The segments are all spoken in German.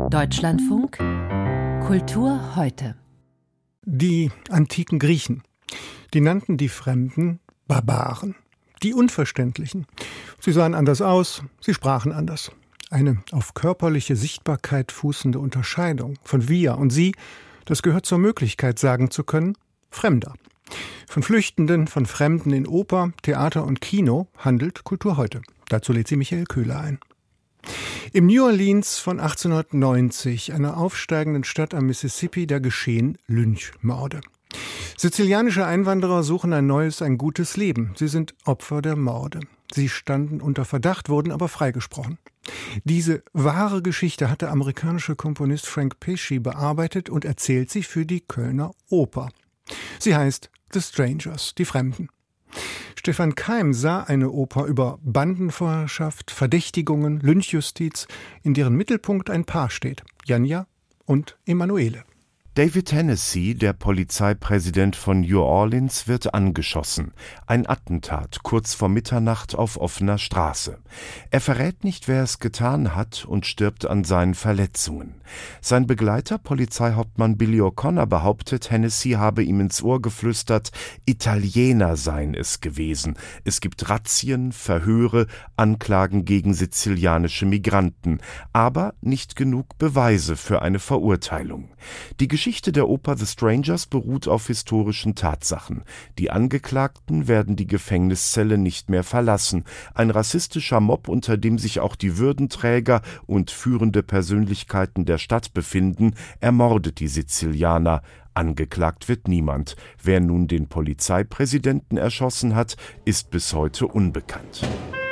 Deutschlandfunk Kultur heute. Die antiken Griechen, die nannten die Fremden Barbaren, die Unverständlichen. Sie sahen anders aus, sie sprachen anders. Eine auf körperliche Sichtbarkeit fußende Unterscheidung von wir und sie, das gehört zur Möglichkeit, sagen zu können, Fremder. Von Flüchtenden, von Fremden in Oper, Theater und Kino handelt Kultur heute. Dazu lädt sie Michael Köhler ein. Im New Orleans von 1890, einer aufsteigenden Stadt am Mississippi, da geschehen Lynchmorde. Sizilianische Einwanderer suchen ein neues, ein gutes Leben. Sie sind Opfer der Morde. Sie standen unter Verdacht, wurden aber freigesprochen. Diese wahre Geschichte hat der amerikanische Komponist Frank Pesci bearbeitet und erzählt sie für die Kölner Oper. Sie heißt The Strangers, die Fremden. Stefan Keim sah eine Oper über Bandenvorherrschaft, Verdächtigungen, Lynchjustiz, in deren Mittelpunkt ein Paar steht, Janja und Emanuele. David Hennessy, der Polizeipräsident von New Orleans, wird angeschossen. Ein Attentat kurz vor Mitternacht auf offener Straße. Er verrät nicht, wer es getan hat und stirbt an seinen Verletzungen. Sein Begleiter, Polizeihauptmann Billy O'Connor, behauptet, Hennessy habe ihm ins Ohr geflüstert, Italiener seien es gewesen. Es gibt Razzien, Verhöre, Anklagen gegen sizilianische Migranten, aber nicht genug Beweise für eine Verurteilung. Die Geschichte der Oper The Strangers beruht auf historischen Tatsachen. Die Angeklagten werden die Gefängniszelle nicht mehr verlassen. Ein rassistischer Mob, unter dem sich auch die Würdenträger und führende Persönlichkeiten der Stadt befinden, ermordet die Sizilianer. Angeklagt wird niemand. Wer nun den Polizeipräsidenten erschossen hat, ist bis heute unbekannt.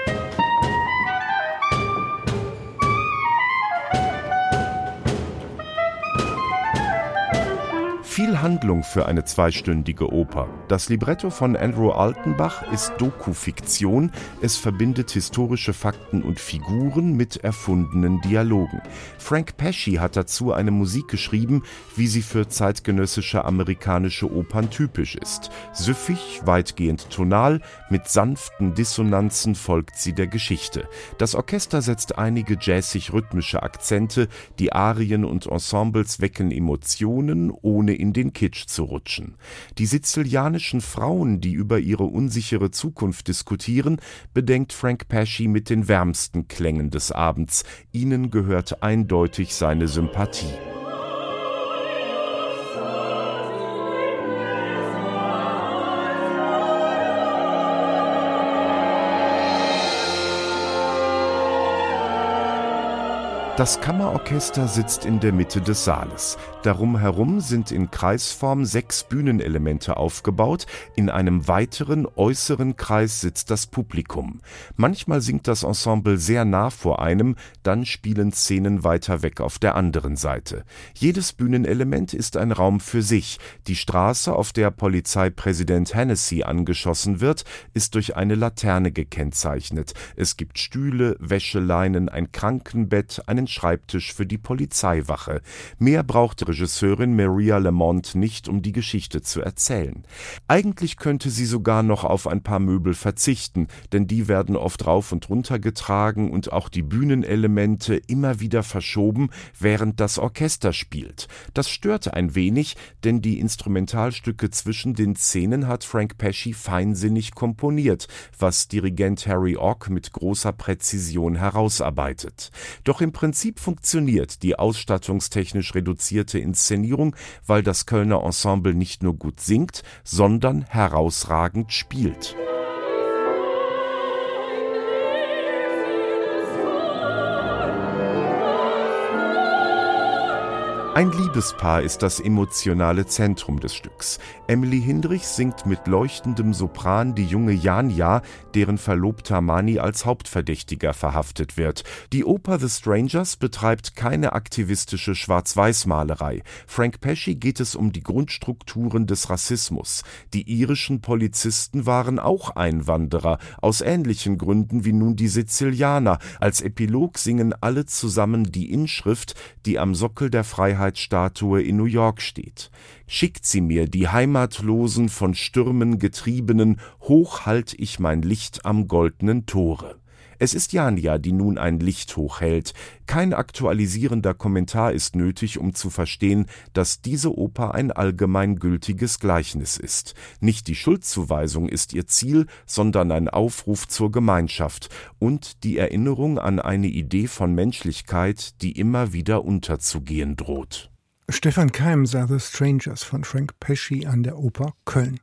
Viel Handlung für eine zweistündige Oper. Das Libretto von Andrew Altenbach ist Dokufiktion. Es verbindet historische Fakten und Figuren mit erfundenen Dialogen. Frank Pesci hat dazu eine Musik geschrieben, wie sie für zeitgenössische amerikanische Opern typisch ist. Süffig, weitgehend tonal, mit sanften Dissonanzen folgt sie der Geschichte. Das Orchester setzt einige jazzig-rhythmische Akzente, die Arien und Ensembles wecken Emotionen, ohne in den Kitsch zu rutschen. Die sizilianischen Frauen, die über ihre unsichere Zukunft diskutieren, bedenkt Frank Pesci mit den wärmsten Klängen des Abends. Ihnen gehört eindeutig seine Sympathie. Das Kammerorchester sitzt in der Mitte des Saales. Darum herum sind in Kreisform 6 Bühnenelemente aufgebaut. In einem weiteren, äußeren Kreis sitzt das Publikum. Manchmal singt das Ensemble sehr nah vor einem, dann spielen Szenen weiter weg auf der anderen Seite. Jedes Bühnenelement ist ein Raum für sich. Die Straße, auf der Polizeipräsident Hennessy angeschossen wird, ist durch eine Laterne gekennzeichnet. Es gibt Stühle, Wäscheleinen, ein Krankenbett, einen Schreibtisch für die Polizeiwache. Mehr braucht Regisseurin Maria Lamont nicht, um die Geschichte zu erzählen. Eigentlich könnte sie sogar noch auf ein paar Möbel verzichten, denn die werden oft rauf und runter getragen und auch die Bühnenelemente immer wieder verschoben, während das Orchester spielt. Das stört ein wenig, denn die Instrumentalstücke zwischen den Szenen hat Frank Pesci feinsinnig komponiert, was Dirigent Harry Ogg mit großer Präzision herausarbeitet. Doch im Prinzip funktioniert die ausstattungstechnisch reduzierte Inszenierung, weil das Kölner Ensemble nicht nur gut singt, sondern herausragend spielt. Ein Liebespaar ist das emotionale Zentrum des Stücks. Emily Hindrich singt mit leuchtendem Sopran die junge Janja, deren Verlobter Mani als Hauptverdächtiger verhaftet wird. Die Oper The Strangers betreibt keine aktivistische Schwarz-Weiß-Malerei. Frank Pesci geht es um die Grundstrukturen des Rassismus. Die irischen Polizisten waren auch Einwanderer, aus ähnlichen Gründen wie nun die Sizilianer. Als Epilog singen alle zusammen die Inschrift, die am Sockel der Freiheitsstatue in New York steht. Schickt sie mir, die Heimatlosen, von Stürmen getriebenen, hoch halt ich mein Licht am goldenen Tore. Es ist Jania, die nun ein Licht hochhält. Kein aktualisierender Kommentar ist nötig, um zu verstehen, dass diese Oper ein allgemeingültiges Gleichnis ist. Nicht die Schuldzuweisung ist ihr Ziel, sondern ein Aufruf zur Gemeinschaft und die Erinnerung an eine Idee von Menschlichkeit, die immer wieder unterzugehen droht. Stefan Keim sah The Strangers von Frank Pesci an der Oper Köln.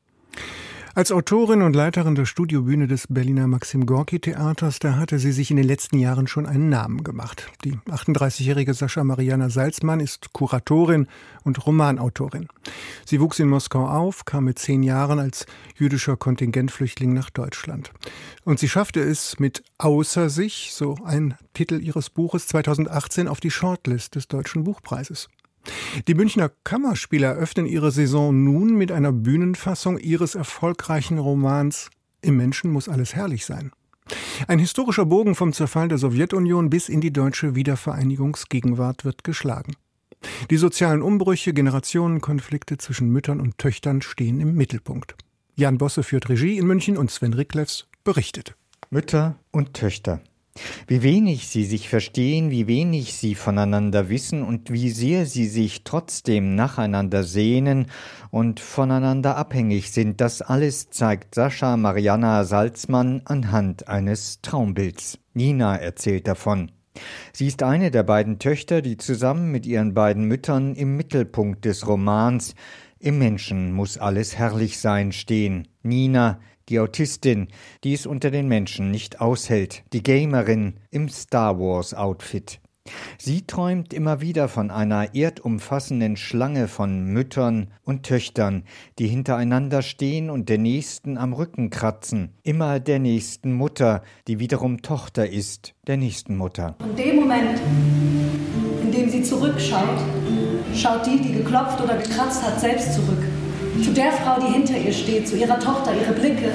Als Autorin und Leiterin der Studiobühne des Berliner Maxim-Gorki-Theaters, da hatte sie sich in den letzten Jahren schon einen Namen gemacht. Die 38-jährige Sascha Marianna Salzmann ist Kuratorin und Romanautorin. Sie wuchs in Moskau auf, kam mit 10 Jahren als jüdischer Kontingentflüchtling nach Deutschland. Und sie schaffte es mit Außer sich, so ein Titel ihres Buches, 2018 auf die Shortlist des Deutschen Buchpreises. Die Münchner Kammerspieler eröffnen ihre Saison nun mit einer Bühnenfassung ihres erfolgreichen Romans »Im Menschen muss alles herrlich sein«. Ein historischer Bogen vom Zerfall der Sowjetunion bis in die deutsche Wiedervereinigungsgegenwart wird geschlagen. Die sozialen Umbrüche, Generationenkonflikte zwischen Müttern und Töchtern stehen im Mittelpunkt. Jan Bosse führt Regie in München und Sven Riklefs berichtet. Mütter und Töchter. Wie wenig sie sich verstehen, wie wenig sie voneinander wissen und wie sehr sie sich trotzdem nacheinander sehnen und voneinander abhängig sind, das alles zeigt Sascha Marianna Salzmann anhand eines Traumbilds. Nina erzählt davon. Sie ist eine der beiden Töchter, die zusammen mit ihren beiden Müttern im Mittelpunkt des Romans »Im Menschen muss alles herrlich sein« stehen. Nina, die Autistin, die es unter den Menschen nicht aushält, die Gamerin im Star-Wars-Outfit. Sie träumt immer wieder von einer erdumfassenden Schlange von Müttern und Töchtern, die hintereinander stehen und der Nächsten am Rücken kratzen. Immer der nächsten Mutter, die wiederum Tochter ist, der nächsten Mutter. In dem Moment, in dem sie zurückschaut, schaut die geklopft oder gekratzt hat, selbst zurück. Zu der Frau, die hinter ihr steht, zu ihrer Tochter, ihre Blicke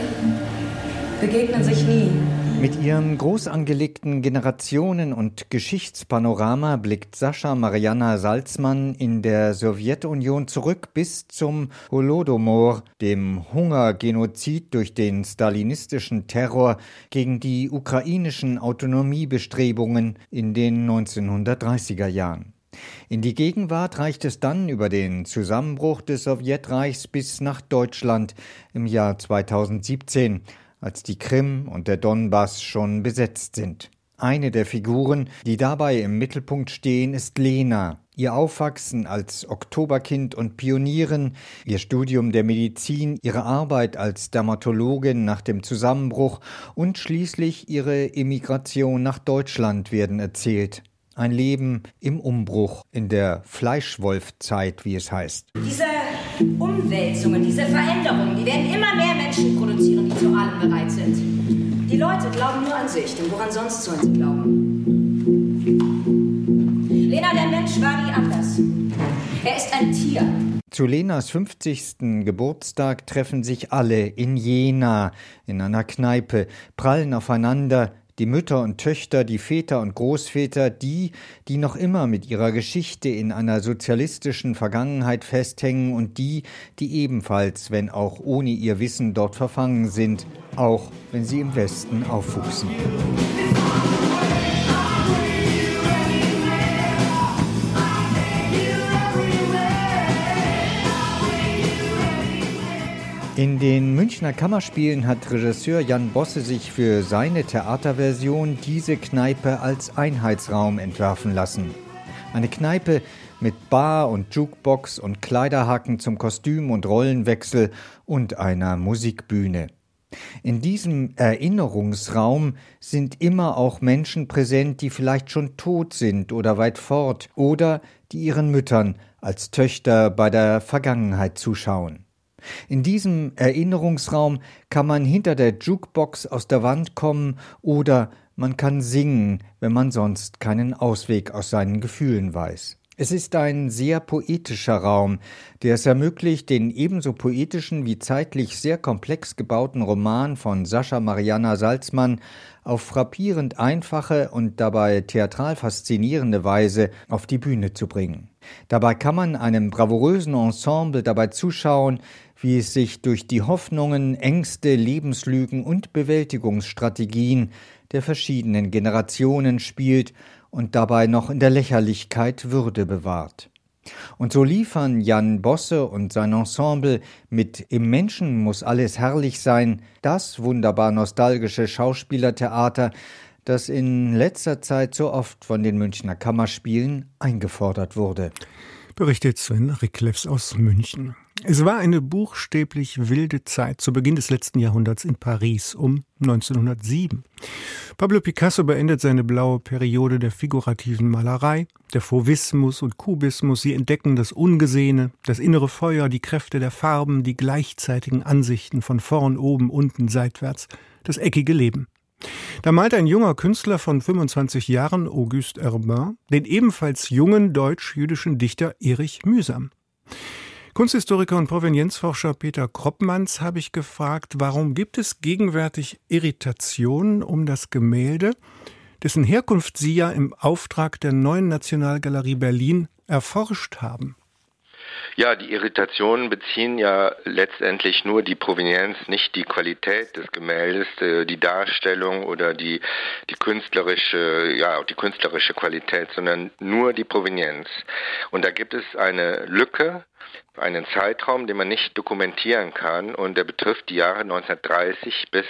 begegnen sich nie. Mit ihrem groß angelegten Generationen- und Geschichtspanorama blickt Sascha Marianna Salzmann in der Sowjetunion zurück bis zum Holodomor, dem Hungergenozid durch den stalinistischen Terror gegen die ukrainischen Autonomiebestrebungen in den 1930er Jahren. In die Gegenwart reicht es dann über den Zusammenbruch des Sowjetreichs bis nach Deutschland im Jahr 2017, als die Krim und der Donbass schon besetzt sind. Eine der Figuren, die dabei im Mittelpunkt stehen, ist Lena. Ihr Aufwachsen als Oktoberkind und Pionierin, ihr Studium der Medizin, ihre Arbeit als Dermatologin nach dem Zusammenbruch und schließlich ihre Emigration nach Deutschland werden erzählt. Ein Leben im Umbruch, in der Fleischwolfzeit, wie es heißt. Diese Umwälzungen, diese Veränderungen, die werden immer mehr Menschen produzieren, die zu allem bereit sind. Die Leute glauben nur an sich, denn woran sonst sollen sie glauben? Lena, der Mensch war nie anders. Er ist ein Tier. Zu Lenas 50. Geburtstag treffen sich alle in Jena, in einer Kneipe, prallen aufeinander, die Mütter und Töchter, die Väter und Großväter, die noch immer mit ihrer Geschichte in einer sozialistischen Vergangenheit festhängen und die ebenfalls, wenn auch ohne ihr Wissen, dort verfangen sind, auch wenn sie im Westen aufwuchsen. In den Münchner Kammerspielen hat Regisseur Jan Bosse sich für seine Theaterversion diese Kneipe als Einheitsraum entwerfen lassen. Eine Kneipe mit Bar und Jukebox und Kleiderhaken zum Kostüm- und Rollenwechsel und einer Musikbühne. In diesem Erinnerungsraum sind immer auch Menschen präsent, die vielleicht schon tot sind oder weit fort oder die ihren Müttern als Töchter bei der Vergangenheit zuschauen. In diesem Erinnerungsraum kann man hinter der Jukebox aus der Wand kommen oder man kann singen, wenn man sonst keinen Ausweg aus seinen Gefühlen weiß. Es ist ein sehr poetischer Raum, der es ermöglicht, den ebenso poetischen wie zeitlich sehr komplex gebauten Roman von Sascha Marianna Salzman auf frappierend einfache und dabei theatral faszinierende Weise auf die Bühne zu bringen. Dabei kann man einem bravourösen Ensemble dabei zuschauen, wie es sich durch die Hoffnungen, Ängste, Lebenslügen und Bewältigungsstrategien der verschiedenen Generationen spielt und dabei noch in der Lächerlichkeit Würde bewahrt. Und so liefern Jan Bosse und sein Ensemble mit Im Menschen muss alles herrlich sein das wunderbar nostalgische Schauspielertheater, das in letzter Zeit so oft von den Münchner Kammerspielen eingefordert wurde. Berichtet Sven Ricklefs aus München. Es war eine buchstäblich wilde Zeit zu Beginn des letzten Jahrhunderts in Paris um 1907. Pablo Picasso beendet seine blaue Periode der figurativen Malerei, der Fauvismus und Kubismus. Sie entdecken das Ungesehene, das innere Feuer, die Kräfte der Farben, die gleichzeitigen Ansichten von vorn, oben, unten, seitwärts, das eckige Leben. Da malt ein junger Künstler von 25 Jahren, Auguste Herbin, den ebenfalls jungen deutsch-jüdischen Dichter Erich Mühsam. Kunsthistoriker und Provenienzforscher Peter Kroppmanns habe ich gefragt, warum gibt es gegenwärtig Irritationen um das Gemälde, dessen Herkunft Sie ja im Auftrag der Neuen Nationalgalerie Berlin erforscht haben? Ja, die Irritationen beziehen ja letztendlich nur die Provenienz, nicht die Qualität des Gemäldes, die Darstellung oder die künstlerische Qualität, sondern nur die Provenienz. Und da gibt es eine Lücke, einen Zeitraum, den man nicht dokumentieren kann, und der betrifft die Jahre 1930 bis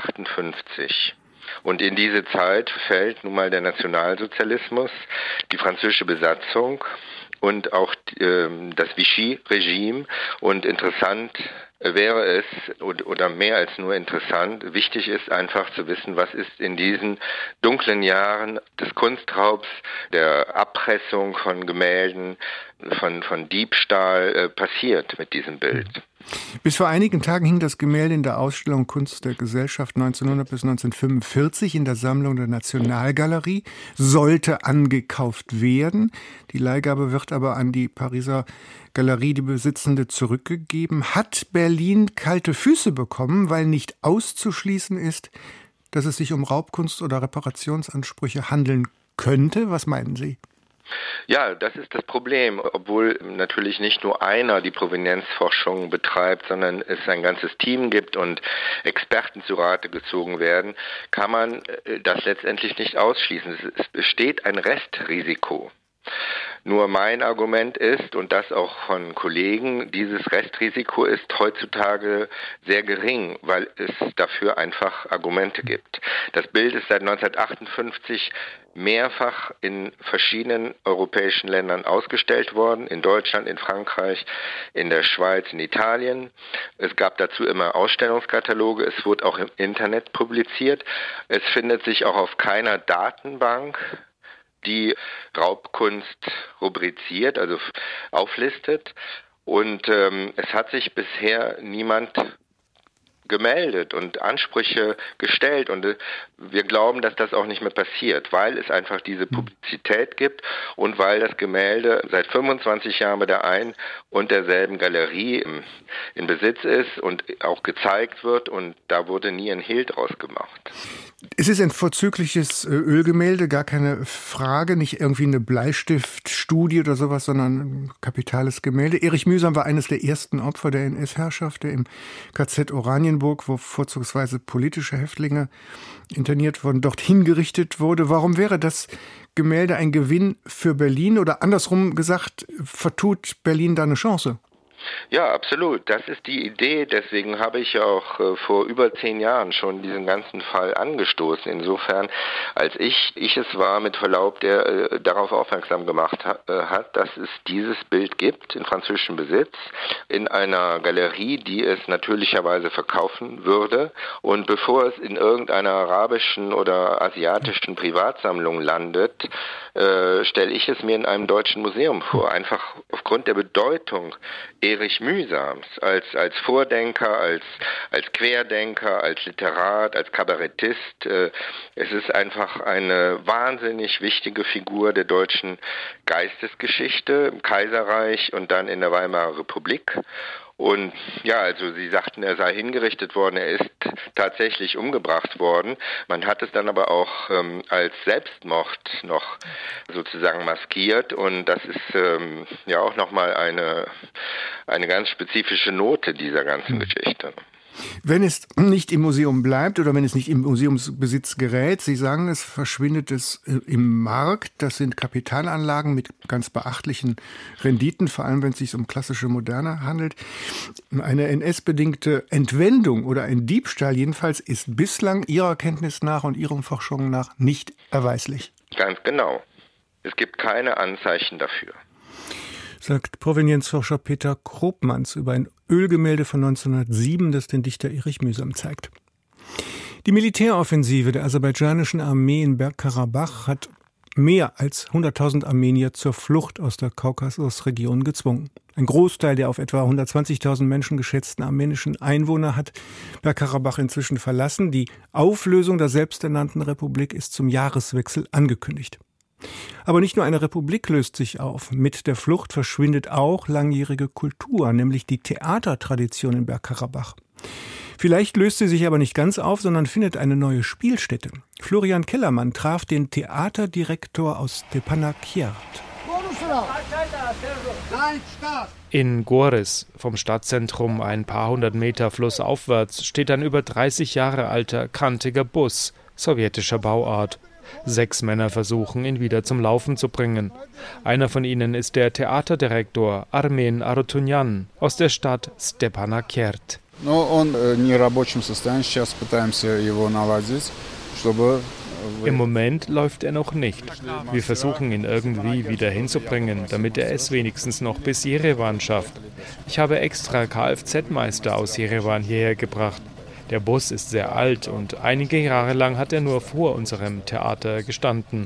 1958. Und in diese Zeit fällt nun mal der Nationalsozialismus, die französische Besatzung und auch das Vichy-Regime. Und interessant wäre es, oder mehr als nur interessant, wichtig ist einfach zu wissen, was ist in diesen dunklen Jahren des Kunstraubs, der Abpressung von Gemälden, von Diebstahl passiert mit diesem Bild. Bis vor einigen Tagen hing das Gemälde in der Ausstellung Kunst der Gesellschaft 1900 bis 1945 in der Sammlung der Nationalgalerie, sollte angekauft werden. Die Leihgabe wird aber an die Pariser Galerie, die Besitzende, zurückgegeben. Hat Berlin kalte Füße bekommen, weil nicht auszuschließen ist, dass es sich um Raubkunst oder Reparationsansprüche handeln könnte? Was meinen Sie? Ja, das ist das Problem. Obwohl natürlich nicht nur einer die Provenienzforschung betreibt, sondern es ein ganzes Team gibt und Experten zu Rate gezogen werden, kann man das letztendlich nicht ausschließen. Es besteht ein Restrisiko. Nur mein Argument ist, und das auch von Kollegen, dieses Restrisiko ist heutzutage sehr gering, weil es dafür einfach Argumente gibt. Das Bild ist seit 1958 mehrfach in verschiedenen europäischen Ländern ausgestellt worden, in Deutschland, in Frankreich, in der Schweiz, in Italien. Es gab dazu immer Ausstellungskataloge, es wurde auch im Internet publiziert. Es findet sich auch auf keiner Datenbank, die Raubkunst rubriziert, also auflistet. Und es hat sich bisher niemand gemeldet und Ansprüche gestellt, und wir glauben, dass das auch nicht mehr passiert, weil es einfach diese Publizität gibt und weil das Gemälde seit 25 Jahren bei der einen und derselben Galerie in Besitz ist und auch gezeigt wird, und da wurde nie ein Hehl draus gemacht. Es ist ein vorzügliches Ölgemälde, gar keine Frage, nicht irgendwie eine Bleistiftstudie oder sowas, sondern ein kapitales Gemälde. Erich Mühsam war eines der ersten Opfer der NS-Herrschaft, der im KZ Oranienburg, wo vorzugsweise politische Häftlinge interniert wurden, dort hingerichtet wurde. Warum wäre das Gemälde ein Gewinn für Berlin, oder andersrum gesagt, vertut Berlin da eine Chance? Ja, absolut. Das ist die Idee. Deswegen habe ich ja auch vor über 10 Jahren schon diesen ganzen Fall angestoßen. Insofern, als ich es war, mit Verlaub, der darauf aufmerksam gemacht hat, dass es dieses Bild gibt in französischem Besitz, in einer Galerie, die es natürlicherweise verkaufen würde. Und bevor es in irgendeiner arabischen oder asiatischen Privatsammlung landet, stelle ich es mir in einem deutschen Museum vor. Einfach aufgrund der Bedeutung Erich Mühsams als Vordenker, als Querdenker, als Literat, als Kabarettist. Es ist einfach eine wahnsinnig wichtige Figur der deutschen Geistesgeschichte im Kaiserreich und dann in der Weimarer Republik. Und ja, also Sie sagten, er sei hingerichtet worden, er ist tatsächlich umgebracht worden. Man hat es dann aber auch als Selbstmord noch sozusagen maskiert und das ist ja auch nochmal eine ganz spezifische Note dieser ganzen Geschichte. Wenn es nicht im Museum bleibt oder wenn es nicht im Museumsbesitz gerät, Sie sagen, es verschwindet es im Markt. Das sind Kapitalanlagen mit ganz beachtlichen Renditen, vor allem wenn es sich um klassische Moderne handelt. Eine NS-bedingte Entwendung oder ein Diebstahl jedenfalls ist bislang Ihrer Kenntnis nach und Ihren Forschungen nach nicht erweislich. Ganz genau. Es gibt keine Anzeichen dafür, sagt Provenienzforscher Peter Kropmans über ein Ölgemälde von 1907, das den Dichter Erich Mühsam zeigt. Die Militäroffensive der aserbaidschanischen Armee in Bergkarabach hat mehr als 100.000 Armenier zur Flucht aus der Kaukasusregion gezwungen. Ein Großteil der auf etwa 120.000 Menschen geschätzten armenischen Einwohner hat Bergkarabach inzwischen verlassen. Die Auflösung der selbsternannten Republik ist zum Jahreswechsel angekündigt. Aber nicht nur eine Republik löst sich auf. Mit der Flucht verschwindet auch langjährige Kultur, nämlich die Theatertradition in Bergkarabach. Vielleicht löst sie sich aber nicht ganz auf, sondern findet eine neue Spielstätte. Florian Kellermann traf den Theaterdirektor aus Stepanakert. In Goris, vom Stadtzentrum ein paar hundert Meter flussaufwärts, steht ein über 30 Jahre alter, kantiger Bus sowjetischer Bauart. 6 Männer versuchen, ihn wieder zum Laufen zu bringen. Einer von ihnen ist der Theaterdirektor Armen Arutunyan aus der Stadt Stepanakert. Im Moment läuft er noch nicht. Wir versuchen ihn irgendwie wieder hinzubringen, damit er es wenigstens noch bis Jerewan schafft. Ich habe extra Kfz-Meister aus Jerewan hierher gebracht. Der Bus ist sehr alt und einige Jahre lang hat er nur vor unserem Theater gestanden.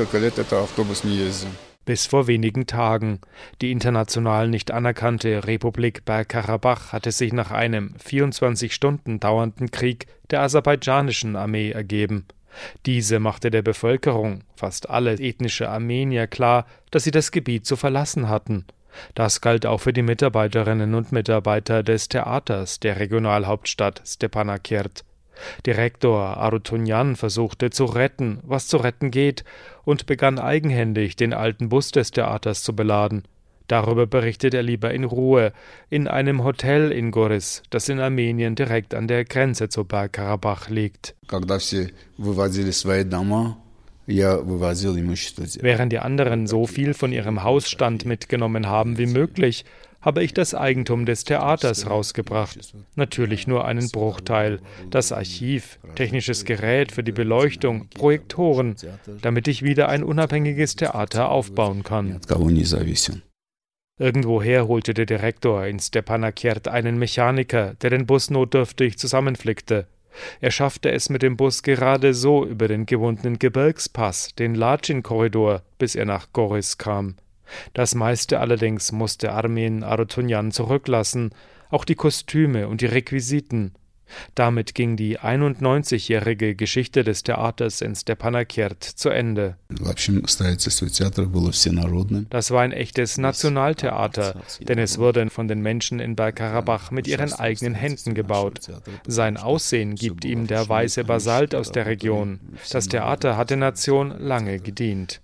Bis vor wenigen Tagen. Die international nicht anerkannte Republik Bergkarabach hatte sich nach einem 24 Stunden dauernden Krieg der aserbaidschanischen Armee ergeben. Diese machte der Bevölkerung, fast alle ethnische Armenier, klar, dass sie das Gebiet zu verlassen hatten. Das galt auch für die Mitarbeiterinnen und Mitarbeiter des Theaters der Regionalhauptstadt Stepanakert. Direktor Arutunyan versuchte zu retten, was zu retten geht, und begann eigenhändig, den alten Bus des Theaters zu beladen. Darüber berichtet er lieber in Ruhe, in einem Hotel in Goris, das in Armenien direkt an der Grenze zu Bergkarabach liegt. Während die anderen so viel von ihrem Hausstand mitgenommen haben wie möglich, habe ich das Eigentum des Theaters rausgebracht. Natürlich nur einen Bruchteil, das Archiv, technisches Gerät für die Beleuchtung, Projektoren, damit ich wieder ein unabhängiges Theater aufbauen kann. Irgendwoher holte der Direktor in Stepanakert einen Mechaniker, der den Bus notdürftig zusammenflickte. Er schaffte es mit dem Bus gerade so über den gewundenen Gebirgspass, den Lachin-Korridor, bis er nach Goris kam. Das meiste allerdings musste Armen Arutunyan zurücklassen, auch die Kostüme und die Requisiten. Damit ging die 91-jährige Geschichte des Theaters in Stepanakert zu Ende. Das war ein echtes Nationaltheater, denn es wurde von den Menschen in Bergkarabach mit ihren eigenen Händen gebaut. Sein Aussehen gibt ihm der weiße Basalt aus der Region. Das Theater hat der Nation lange gedient.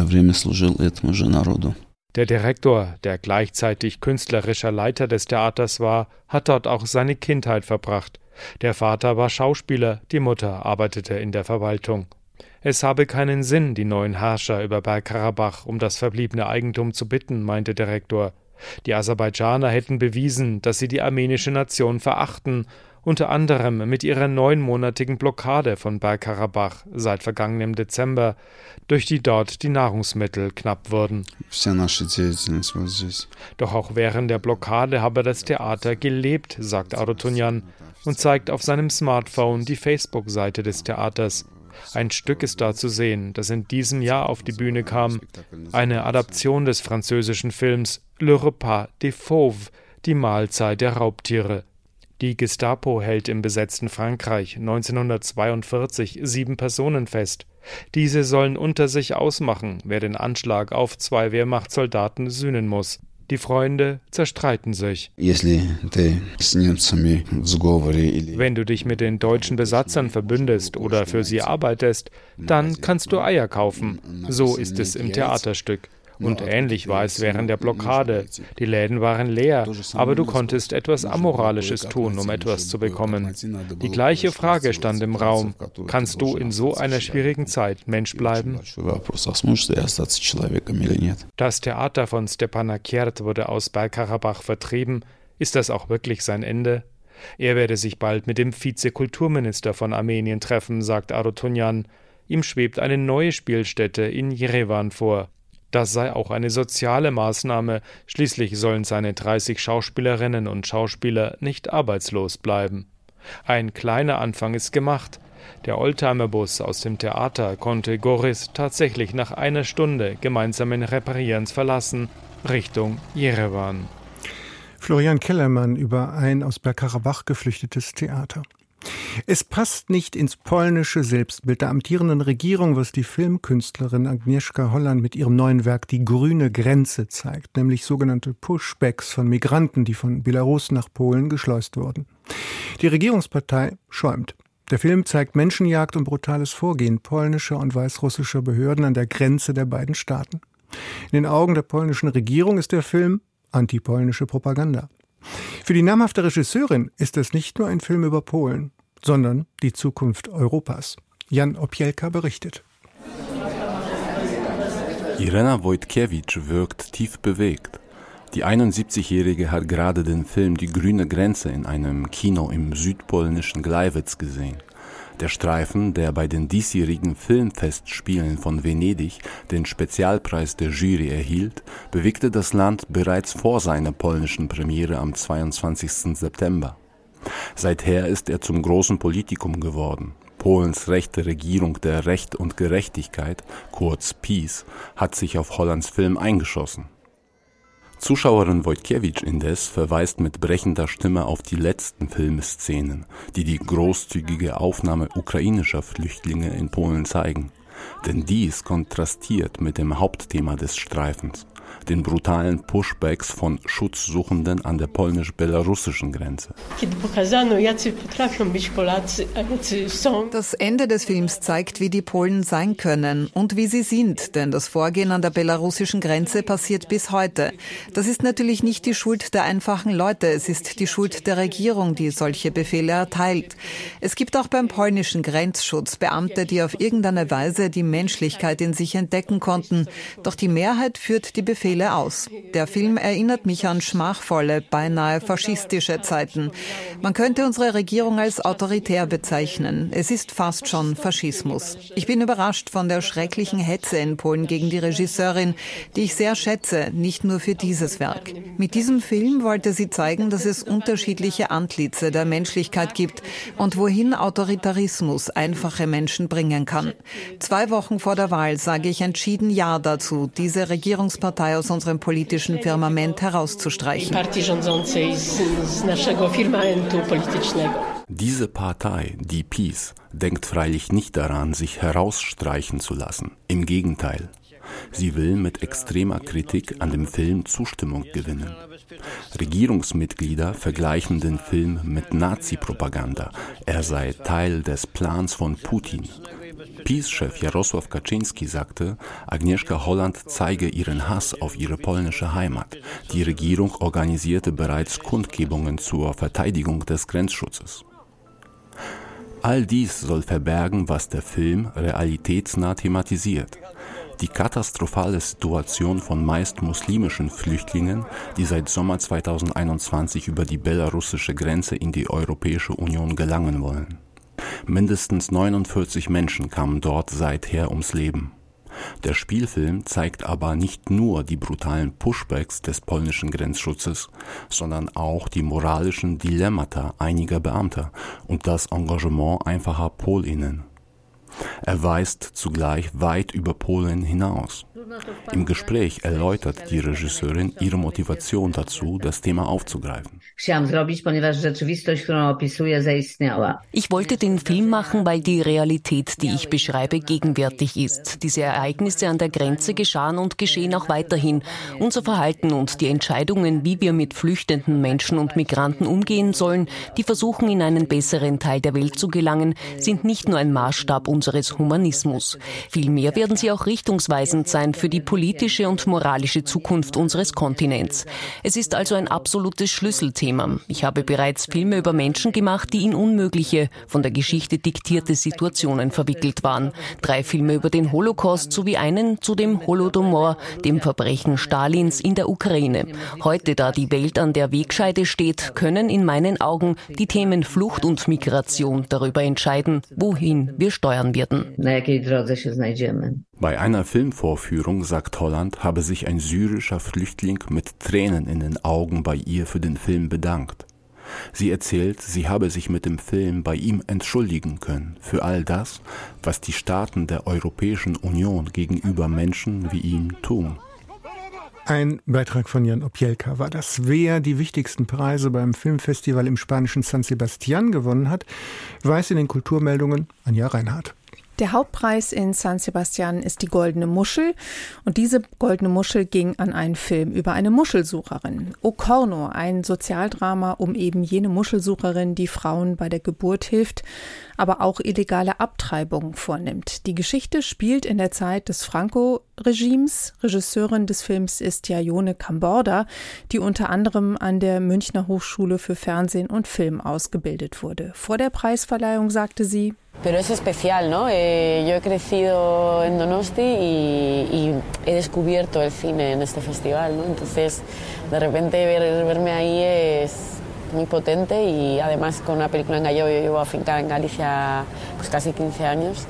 Der Direktor, der gleichzeitig künstlerischer Leiter des Theaters war, hat dort auch seine Kindheit verbracht. Der Vater war Schauspieler, die Mutter arbeitete in der Verwaltung. Es habe keinen Sinn, die neuen Herrscher über Bergkarabach um das verbliebene Eigentum zu bitten, meinte der Rektor. Die Aserbaidschaner hätten bewiesen, dass sie die armenische Nation verachten, unter anderem mit ihrer 9-monatigen Blockade von Bergkarabach seit vergangenem Dezember, durch die dort die Nahrungsmittel knapp wurden. Doch auch während der Blockade habe das Theater gelebt, sagt Arutunyan und zeigt auf seinem Smartphone die Facebook-Seite des Theaters. Ein Stück ist da zu sehen, das in diesem Jahr auf die Bühne kam, eine Adaption des französischen Films Le Repas des Fauves, die Mahlzeit der Raubtiere. Die Gestapo hält im besetzten Frankreich 1942 7 Personen fest. Diese sollen unter sich ausmachen, wer den Anschlag auf 2 Wehrmachtssoldaten sühnen muss. Die Freunde zerstreiten sich. Wenn du dich mit den deutschen Besatzern verbündest oder für sie arbeitest, dann kannst du Eier kaufen. So ist es im Theaterstück. Und ähnlich war es während der Blockade. Die Läden waren leer, aber du konntest etwas Amoralisches tun, um etwas zu bekommen. Die gleiche Frage stand im Raum. Kannst du in so einer schwierigen Zeit Mensch bleiben? Das Theater von Stepanakert wurde aus Bergkarabach vertrieben. Ist das auch wirklich sein Ende? Er werde sich bald mit dem Vizekulturminister von Armenien treffen, sagt Arutunyan. Ihm schwebt eine neue Spielstätte in Jerewan vor. Das sei auch eine soziale Maßnahme, schließlich sollen seine 30 Schauspielerinnen und Schauspieler nicht arbeitslos bleiben. Ein kleiner Anfang ist gemacht. Der Oldtimerbus aus dem Theater konnte Goris tatsächlich nach einer Stunde gemeinsamen Reparierens verlassen, Richtung Jerewan. Florian Kellermann über ein aus Bergkarabach geflüchtetes Theater. Es passt nicht ins polnische Selbstbild der amtierenden Regierung, was die Filmkünstlerin Agnieszka Holland mit ihrem neuen Werk Die grüne Grenze zeigt, nämlich sogenannte Pushbacks von Migranten, die von Belarus nach Polen geschleust wurden. Die Regierungspartei schäumt. Der Film zeigt Menschenjagd und brutales Vorgehen polnischer und weißrussischer Behörden an der Grenze der beiden Staaten. In den Augen der polnischen Regierung ist der Film antipolnische Propaganda. Für die namhafte Regisseurin ist es nicht nur ein Film über Polen, sondern die Zukunft Europas. Jan Opielka berichtet. Irena Wojtkiewicz wirkt tief bewegt. Die 71-Jährige hat gerade den Film Die grüne Grenze in einem Kino im südpolnischen Gleiwitz gesehen. Der Streifen, der bei den diesjährigen Filmfestspielen von Venedig den Spezialpreis der Jury erhielt, bewegte das Land bereits vor seiner polnischen Premiere am 22. September. Seither ist er zum großen Politikum geworden. Polens rechte Regierung der Recht und Gerechtigkeit, kurz PiS, hat sich auf Hollands Film eingeschossen. Zuschauerin Wojtkiewicz indes verweist mit brechender Stimme auf die letzten Filmszenen, die die großzügige Aufnahme ukrainischer Flüchtlinge in Polen zeigen. Denn dies kontrastiert mit dem Hauptthema des Streifens, den brutalen Pushbacks von Schutzsuchenden an der polnisch-belarussischen Grenze. Das Ende des Films zeigt, wie die Polen sein können und wie sie sind, denn das Vorgehen an der belarussischen Grenze passiert bis heute. Das ist natürlich nicht die Schuld der einfachen Leute, es ist die Schuld der Regierung, die solche Befehle erteilt. Es gibt auch beim polnischen Grenzschutz Beamte, die auf irgendeine Weise die Menschlichkeit in sich entdecken konnten, doch die Mehrheit führt die Befehle aus. Der Film erinnert mich an schmachvolle, beinahe faschistische Zeiten. Man könnte unsere Regierung als autoritär bezeichnen. Es ist fast schon Faschismus. Ich bin überrascht von der schrecklichen Hetze in Polen gegen die Regisseurin, die ich sehr schätze, nicht nur für dieses Werk. Mit diesem Film wollte sie zeigen, dass es unterschiedliche Antlitze der Menschlichkeit gibt und wohin Autoritarismus einfache Menschen bringen kann. 2 Wochen vor der Wahl sage ich entschieden Ja dazu, diese Regierungspartei aus unserem politischen Firmament herauszustreichen. Diese Partei, die PiS, denkt freilich nicht daran, sich herausstreichen zu lassen. Im Gegenteil. Sie will mit extremer Kritik an dem Film Zustimmung gewinnen. Regierungsmitglieder vergleichen den Film mit Nazi-Propaganda. Er sei Teil des Plans von Putin. PiS-Chef Jarosław Kaczyński sagte, Agnieszka Holland zeige ihren Hass auf ihre polnische Heimat. Die Regierung organisierte bereits Kundgebungen zur Verteidigung des Grenzschutzes. All dies soll verbergen, was der Film realitätsnah thematisiert. Die katastrophale Situation von meist muslimischen Flüchtlingen, die seit Sommer 2021 über die belarussische Grenze in die Europäische Union gelangen wollen. Mindestens 49 Menschen kamen dort seither ums Leben. Der Spielfilm zeigt aber nicht nur die brutalen Pushbacks des polnischen Grenzschutzes, sondern auch die moralischen Dilemmata einiger Beamter und das Engagement einfacher PolInnen. Er weist zugleich weit über Polen hinaus. Im Gespräch erläutert die Regisseurin ihre Motivation dazu, das Thema aufzugreifen. Ich wollte den Film machen, weil die Realität, die ich beschreibe, gegenwärtig ist. Diese Ereignisse an der Grenze geschahen und geschehen auch weiterhin. Unser Verhalten und die Entscheidungen, wie wir mit flüchtenden Menschen und Migranten umgehen sollen, die versuchen, in einen besseren Teil der Welt zu gelangen, sind nicht nur ein Maßstab unseres Humanismus. Vielmehr werden sie auch richtungsweisend sein für die politische und moralische Zukunft unseres Kontinents. Es ist also ein absolutes Schlüsselthema. Ich habe bereits Filme über Menschen gemacht, die in unmögliche, von der Geschichte diktierte Situationen verwickelt waren. 3 Filme über den Holocaust sowie einen zu dem Holodomor, dem Verbrechen Stalins in der Ukraine. Heute, da die Welt an der Wegscheide steht, können in meinen Augen die Themen Flucht und Migration darüber entscheiden, wohin wir steuern werden. Bei einer Filmvorführung, sagt Holland, habe sich ein syrischer Flüchtling mit Tränen in den Augen bei ihr für den Film bedankt. Sie erzählt, sie habe sich mit dem Film bei ihm entschuldigen können für all das, was die Staaten der Europäischen Union gegenüber Menschen wie ihm tun. Ein Beitrag von Jan Opielka war das. Wer die wichtigsten Preise beim Filmfestival im spanischen San Sebastián gewonnen hat, weiß in den Kulturmeldungen Anja Reinhardt. Der Hauptpreis in San Sebastián ist die Goldene Muschel und diese Goldene Muschel ging an einen Film über eine Muschelsucherin. O Corno, ein Sozialdrama um eben jene Muschelsucherin, die Frauen bei der Geburt hilft, aber auch illegale Abtreibungen vornimmt. Die Geschichte spielt in der Zeit des Franco-Regimes. Regisseurin des Films ist Ione Camborda, die unter anderem an der Münchner Hochschule für Fernsehen und Film ausgebildet wurde. Vor der Preisverleihung sagte sie: Pero es especial, ¿no? Yo he crecido en Donosti y he descubierto el cine en este festival, ¿no? Entonces, de repente verme ahí es muy potente y además con una película en gallego. Yo llevo afincada en Galicia pues casi 15 años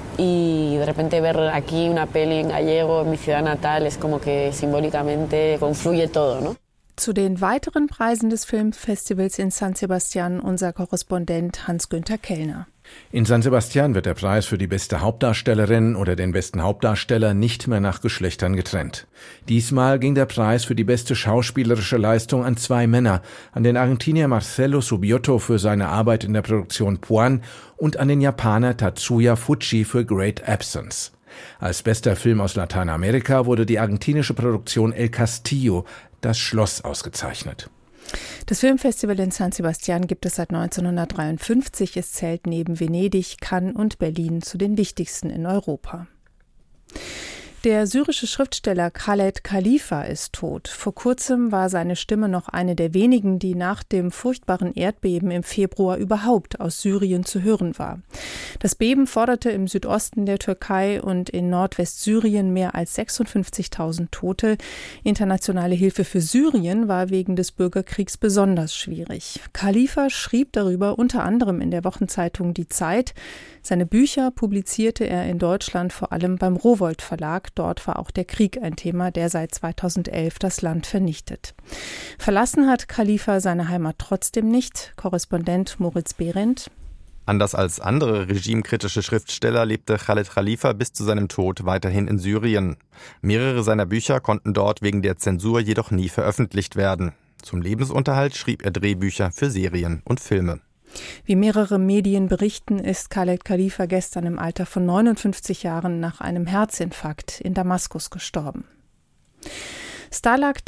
y de repente ver aquí una peli en gallego en mi ciudad natal es como que simbólicamente confluye todo, ¿no? Zu den weiteren Preisen des Filmfestivals in San Sebastián unser Korrespondent Hans-Günther Kellner. In San Sebastián wird der Preis für die beste Hauptdarstellerin oder den besten Hauptdarsteller nicht mehr nach Geschlechtern getrennt. Diesmal ging der Preis für die beste schauspielerische Leistung an 2 Männer, an den Argentinier Marcelo Subioto für seine Arbeit in der Produktion Puan und an den Japaner Tatsuya Fuji für Great Absence. Als bester Film aus Lateinamerika wurde die argentinische Produktion El Castillo, das Schloss, ausgezeichnet. Das Filmfestival in San Sebastián gibt es seit 1953. Es zählt neben Venedig, Cannes und Berlin zu den wichtigsten in Europa. Der syrische Schriftsteller Khaled Khalifa ist tot. Vor kurzem war seine Stimme noch eine der wenigen, die nach dem furchtbaren Erdbeben im Februar überhaupt aus Syrien zu hören war. Das Beben forderte im Südosten der Türkei und in Nordwestsyrien mehr als 56.000 Tote. Internationale Hilfe für Syrien war wegen des Bürgerkriegs besonders schwierig. Khalifa schrieb darüber unter anderem in der Wochenzeitung Die Zeit. Seine Bücher publizierte er in Deutschland vor allem beim Rowohlt Verlag. Dort war auch der Krieg ein Thema, der seit 2011 das Land vernichtet. Verlassen hat Khalifa seine Heimat trotzdem nicht. Korrespondent Moritz Behrendt. Anders als andere regimekritische Schriftsteller lebte Khaled Khalifa bis zu seinem Tod weiterhin in Syrien. Mehrere seiner Bücher konnten dort wegen der Zensur jedoch nie veröffentlicht werden. Zum Lebensunterhalt schrieb er Drehbücher für Serien und Filme. Wie mehrere Medien berichten, ist Khaled Khalifa gestern im Alter von 59 Jahren nach einem Herzinfarkt in Damaskus gestorben. Stalag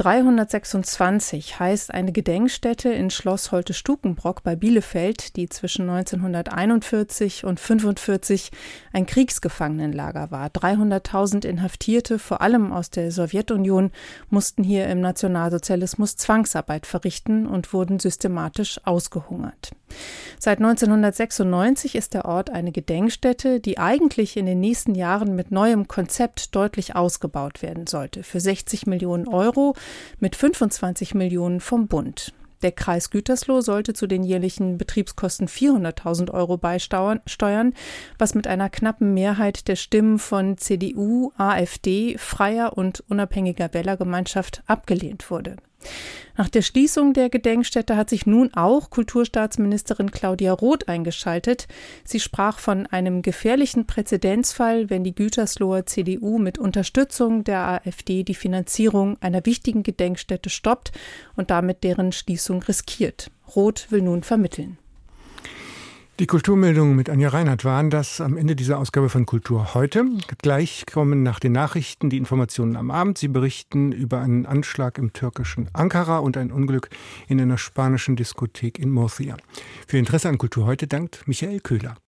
326 heißt eine Gedenkstätte in Schloss Holte-Stukenbrock bei Bielefeld, die zwischen 1941 und 1945 ein Kriegsgefangenenlager war. 300.000 Inhaftierte, vor allem aus der Sowjetunion, mussten hier im Nationalsozialismus Zwangsarbeit verrichten und wurden systematisch ausgehungert. Seit 1996 ist der Ort eine Gedenkstätte, die eigentlich in den nächsten Jahren mit neuem Konzept deutlich ausgebaut werden sollte. Für 60 Millionen Euro mit 25 Millionen vom Bund. Der Kreis Gütersloh sollte zu den jährlichen Betriebskosten 400.000 Euro beisteuern, was mit einer knappen Mehrheit der Stimmen von CDU, AfD, Freier und unabhängiger Wählergemeinschaft abgelehnt wurde. Nach der Schließung der Gedenkstätte hat sich nun auch Kulturstaatsministerin Claudia Roth eingeschaltet. Sie sprach von einem gefährlichen Präzedenzfall, wenn die Gütersloher CDU mit Unterstützung der AfD die Finanzierung einer wichtigen Gedenkstätte stoppt und damit deren Schließung riskiert. Roth will nun vermitteln. Die Kulturmeldungen mit Anja Reinhardt waren das am Ende dieser Ausgabe von Kultur heute. Gleich kommen nach den Nachrichten die Informationen am Abend. Sie berichten über einen Anschlag im türkischen Ankara und ein Unglück in einer spanischen Diskothek in Murcia. Für Interesse an Kultur heute dankt Michael Köhler.